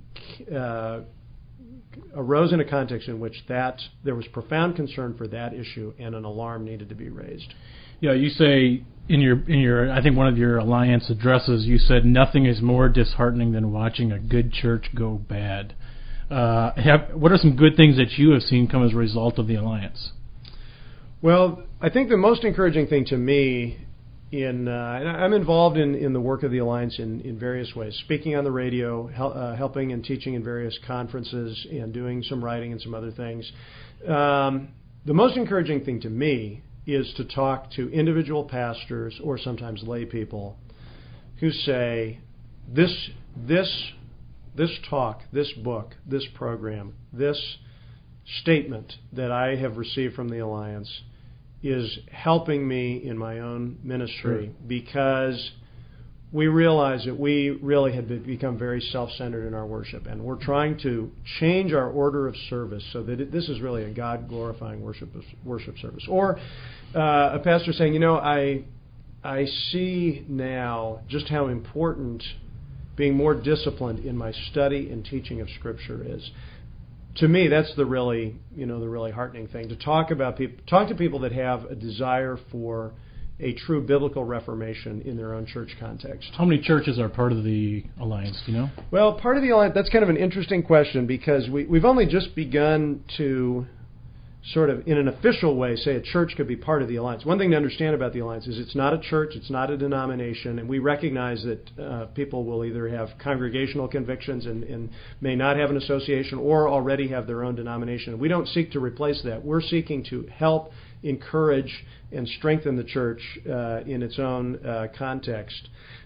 arose in a context in which there was profound concern for that issue and an alarm needed to be raised. Yeah, you say in your I think one of your Alliance addresses, you said nothing is more disheartening than watching a good church go bad. What are some good things that you have seen come as a result of the Alliance? Well, I think the most encouraging thing to me and I'm involved in the work of the Alliance in various ways, speaking on the radio, helping and teaching in various conferences, and doing some writing and some other things. The most encouraging thing to me is to talk to individual pastors or sometimes lay people who say, this talk, this book, this program, this statement that I have received from the Alliance is helping me in my own ministry, because we realize that we really had become very self-centered in our worship, and we're trying to change our order of service so that this is really a God-glorifying worship service. Or a pastor saying, I see now just how important being more disciplined in my study and teaching of Scripture is. To me, that's the really heartening thing, to talk to people that have a desire for a true biblical reformation in their own church context. How many churches are part of the Alliance, do you know? Well, part of the Alliance, that's kind of an interesting question, because we've only just begun to sort of, in an official way, say a church could be part of the Alliance. One thing to understand about the Alliance is it's not a church, it's not a denomination, and we recognize that people will either have congregational convictions and may not have an association, or already have their own denomination. We don't seek to replace that. We're seeking to help, encourage, and strengthen the church in its own context.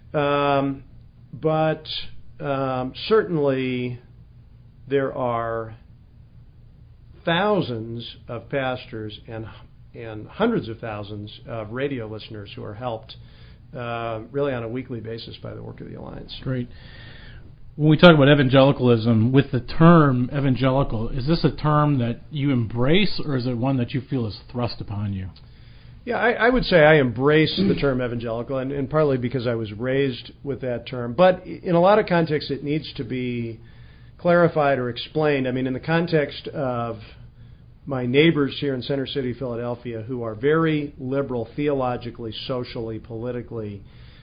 But certainly there are thousands of pastors and hundreds of thousands of radio listeners who are helped really on a weekly basis by the work of the Alliance. Great. When we talk about evangelicalism, with the term evangelical, is this a term that you embrace, or is it one that you feel is thrust upon you? Yeah, I would say I embrace the term evangelical, and partly because I was raised with that term. But in a lot of contexts, it needs to be clarified or explained. I mean, in the context of my neighbors here in Center City, Philadelphia, who are very liberal theologically, socially, politically,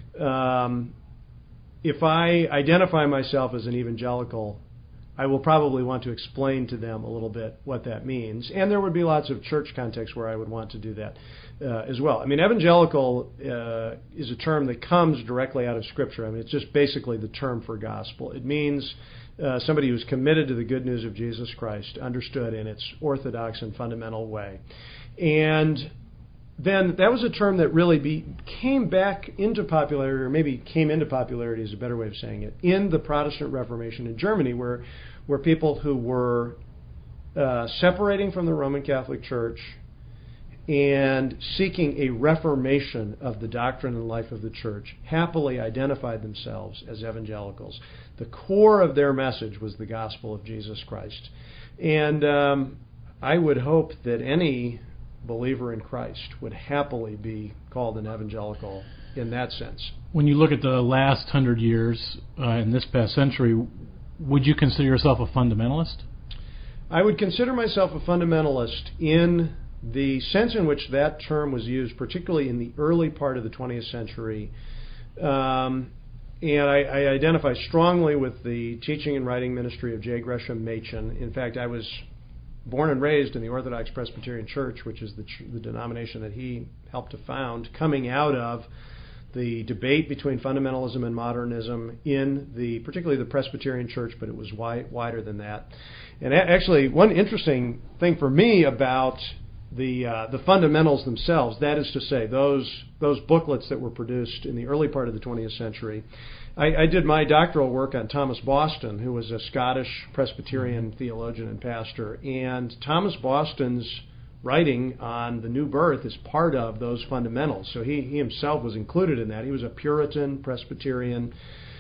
if I identify myself as an evangelical, I will probably want to explain to them a little bit what that means. And there would be lots of church contexts where I would want to do that as well. I mean, evangelical is a term that comes directly out of Scripture. I mean, it's just basically the term for gospel. It means somebody who's committed to the good news of Jesus Christ, understood in its orthodox and fundamental way. And then that was a term that really came back into popularity, or maybe came into popularity is a better way of saying it, in the Protestant Reformation in Germany, where people who were separating from the Roman Catholic Church and seeking a reformation of the doctrine and life of the church happily identified themselves as evangelicals. The core of their message was the gospel of Jesus Christ. And I would hope that any believer in Christ would happily be called an evangelical in that sense. When you look at the last 100 years in this past century, would you consider yourself a fundamentalist? I would consider myself a fundamentalist in the sense in which that term was used, particularly in the early part of the 20th century. And I identify strongly with the teaching and writing ministry of J. Gresham Machen. In fact, I was born and raised in the Orthodox Presbyterian Church, which is the denomination that he helped to found, coming out of the debate between fundamentalism and modernism in particularly the Presbyterian Church, but it was wider than that. And actually, one interesting thing for me about the fundamentals themselves, that is to say, those booklets that were produced in the early part of the 20th century. I did my doctoral work on Thomas Boston, who was a Scottish Presbyterian theologian and pastor, and Thomas Boston's writing on the new birth is part of those fundamentals. So he himself was included in that. He was a Puritan Presbyterian.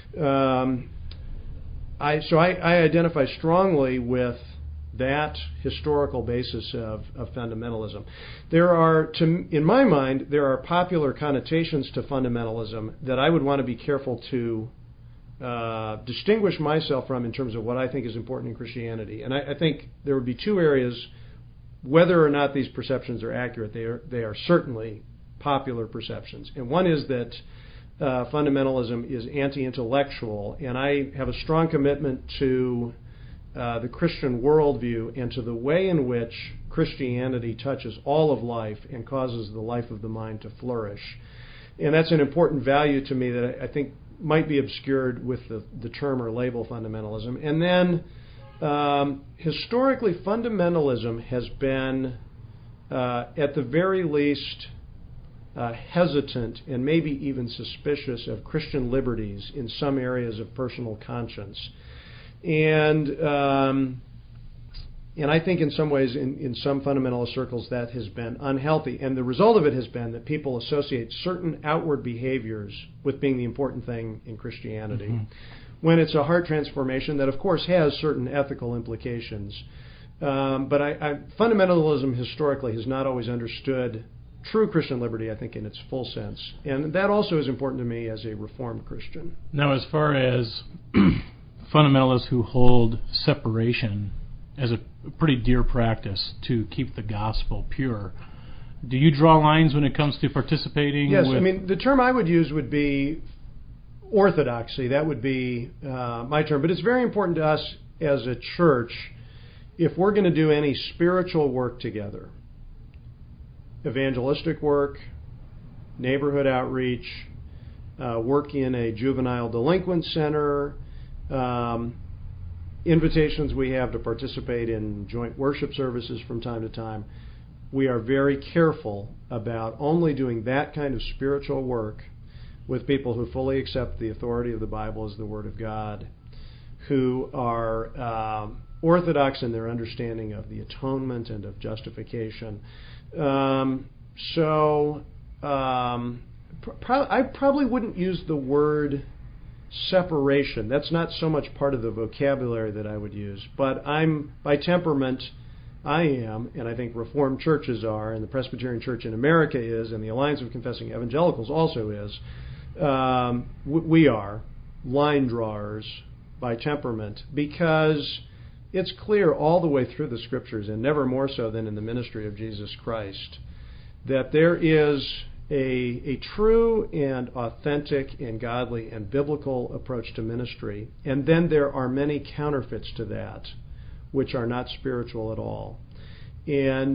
I identify strongly with that historical basis of fundamentalism. In my mind, there are popular connotations to fundamentalism that I would want to be careful to distinguish myself from in terms of what I think is important in Christianity. And I think there would be two areas. Whether or not these perceptions are accurate, they are certainly popular perceptions. And one is that fundamentalism is anti-intellectual, and I have a strong commitment to the Christian worldview and to the way in which Christianity touches all of life and causes the life of the mind to flourish. And that's an important value to me that I think might be obscured with the term or label fundamentalism. And then historically, fundamentalism has been, at the very least, hesitant and maybe even suspicious of Christian liberties in some areas of personal conscience. And I think in some ways, in some fundamentalist circles, that has been unhealthy. And the result of it has been that people associate certain outward behaviors with being the important thing in Christianity. Mm-hmm. When it's a heart transformation that, of course, has certain ethical implications. But fundamentalism historically has not always understood true Christian liberty, I think, in its full sense. And that also is important to me as a Reformed Christian. Now, as far as fundamentalists who hold separation as a pretty dear practice to keep the gospel pure, do you draw lines when it comes to participating? Yes, I mean, the term I would use would be orthodoxy. That would be my term. But it's very important to us as a church, if we're going to do any spiritual work together, evangelistic work, neighborhood outreach, work in a juvenile delinquent center, invitations we have to participate in joint worship services from time to time, we are very careful about only doing that kind of spiritual work with people who fully accept the authority of the Bible as the Word of God, who are orthodox in their understanding of the atonement and of justification. I probably wouldn't use the word separation. That's not so much part of the vocabulary that I would use. But by temperament, I am, and I think Reformed churches are, and the Presbyterian Church in America is, and the Alliance of Confessing Evangelicals also is, we are line drawers by temperament, because it's clear all the way through the Scriptures, and never more so than in the ministry of Jesus Christ, that there is a true and authentic and godly and biblical approach to ministry, and then there are many counterfeits to that, which are not spiritual at all, and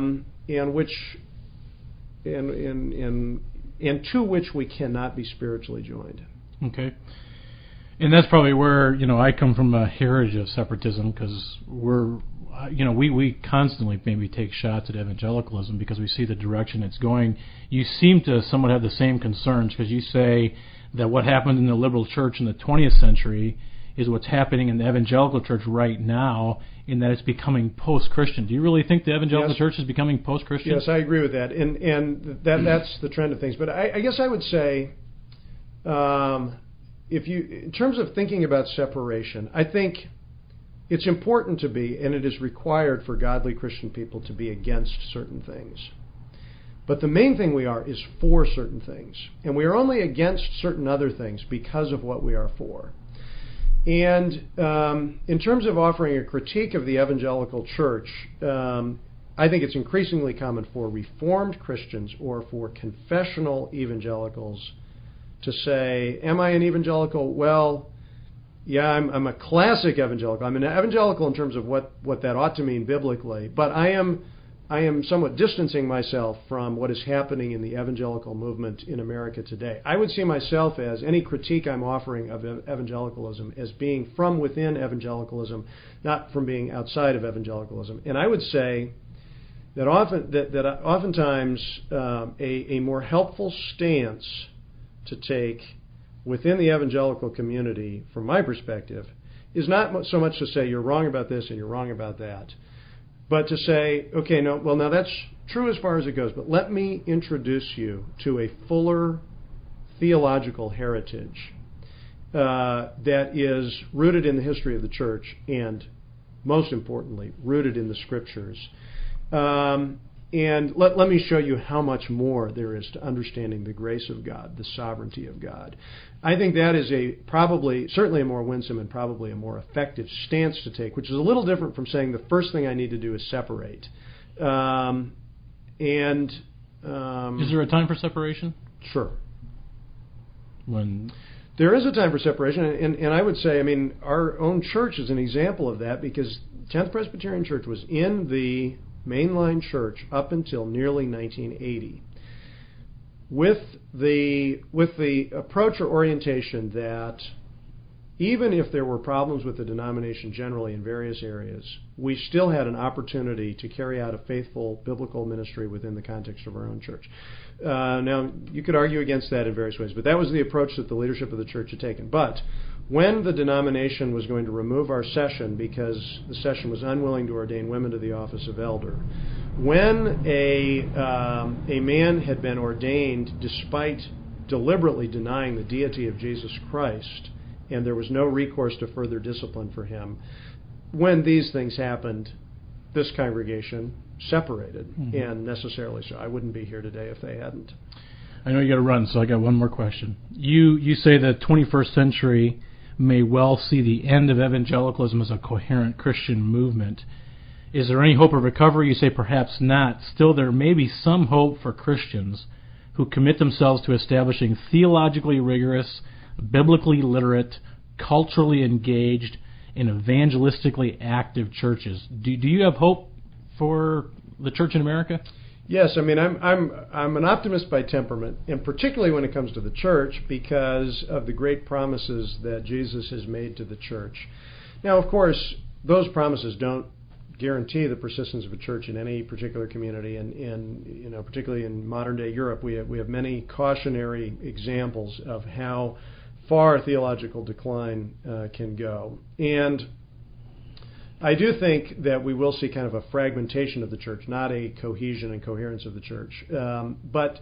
to which we cannot be spiritually joined. Okay. And that's probably where, I come from a heritage of separatism, because we constantly maybe take shots at evangelicalism because we see the direction it's going. You seem to somewhat have the same concerns, because you say that what happened in the liberal church in the 20th century is what's happening in the evangelical church right now, in that it's becoming post-Christian. Do you really think the evangelical church is becoming post-Christian? Yes, I agree with that, and that's the trend of things. But I guess I would say, in terms of thinking about separation, I think it's important to be, and it is required for godly Christian people to be against certain things. But the main thing we are is for certain things, and we are only against certain other things because of what we are for. And in terms of offering a critique of the evangelical church, I think it's increasingly common for Reformed Christians or for confessional evangelicals to say, am I an evangelical? Well, yeah, I'm a classic evangelical. I'm an evangelical in terms of what that ought to mean biblically, but I am somewhat distancing myself from what is happening in the evangelical movement in America today. I would see myself as any critique I'm offering of evangelicalism as being from within evangelicalism, not from being outside of evangelicalism. And I would say that oftentimes a more helpful stance to take within the evangelical community, from my perspective, is not so much to say you're wrong about this and you're wrong about that, but to say, okay, now that's true as far as it goes, but let me introduce you to a fuller theological heritage that is rooted in the history of the church and, most importantly, rooted in the Scriptures. And let me show you how much more there is to understanding the grace of God, the sovereignty of God. I think that is certainly a more winsome and probably a more effective stance to take, which is a little different from saying the first thing I need to do is separate. Is there a time for separation? Sure. When there is a time for separation, and I would say, our own church is an example of that, because 10th Presbyterian Church was in the mainline church up until nearly 1980, with the approach or orientation that even if there were problems with the denomination generally in various areas, we still had an opportunity to carry out a faithful biblical ministry within the context of our own church. Now, you could argue against that in various ways, but that was the approach that the leadership of the church had taken. But when the denomination was going to remove our session because the session was unwilling to ordain women to the office of elder, when a man had been ordained despite deliberately denying the deity of Jesus Christ, and there was no recourse to further discipline for him, when these things happened, this congregation separated, and necessarily so. I wouldn't be here today if they hadn't. I know you got to run, so I got one more question. You say the 21st century may well see the end of evangelicalism as a coherent Christian movement. Is there any hope of recovery? You say perhaps not. Still, there may be some hope for Christians who commit themselves to establishing theologically rigorous, biblically literate, culturally engaged, and evangelistically active churches. Do you have hope for the church in America? Yes, I'm an optimist by temperament, and particularly when it comes to the church, because of the great promises that Jesus has made to the church. Now, of course, those promises don't guarantee the persistence of a church in any particular community, and particularly in modern day Europe, we have many cautionary examples of how far theological decline can go. And I do think that we will see kind of a fragmentation of the church, not a cohesion and coherence of the church. But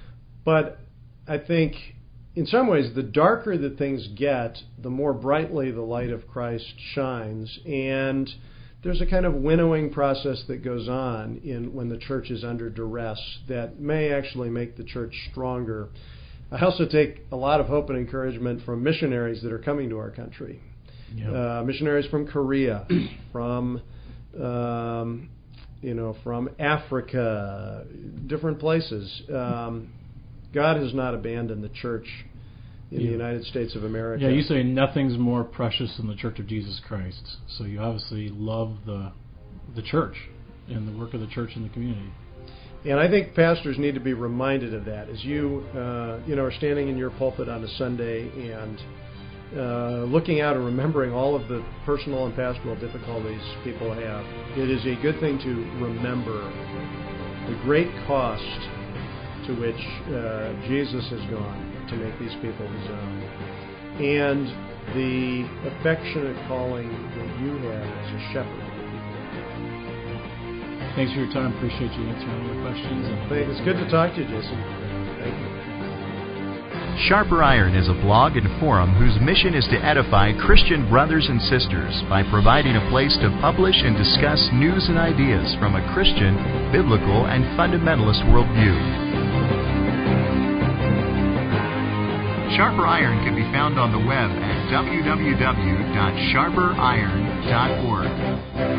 I think in some ways the darker that things get, the more brightly the light of Christ shines. And there's a kind of winnowing process that goes on when the church is under duress that may actually make the church stronger. I also take a lot of hope and encouragement from missionaries that are coming to our country. Yep. Missionaries from Korea, from Africa, different places. God has not abandoned the church in the United States of America. Yeah, you say nothing's more precious than the Church of Jesus Christ. So you obviously love the church and the work of the church in the community. And I think pastors need to be reminded of that as you are standing in your pulpit on a Sunday and looking out and remembering all of the personal and pastoral difficulties people have. It is a good thing to remember the great cost to which Jesus has gone to make these people his own, and the affectionate calling that you have as a shepherd of the people. Thanks for your time. Appreciate you answering all the questions. It's good to talk to you, Jason. Thank you. Sharper Iron is a blog and forum whose mission is to edify Christian brothers and sisters by providing a place to publish and discuss news and ideas from a Christian, biblical, and fundamentalist worldview. Sharper Iron can be found on the web at www.sharperiron.org.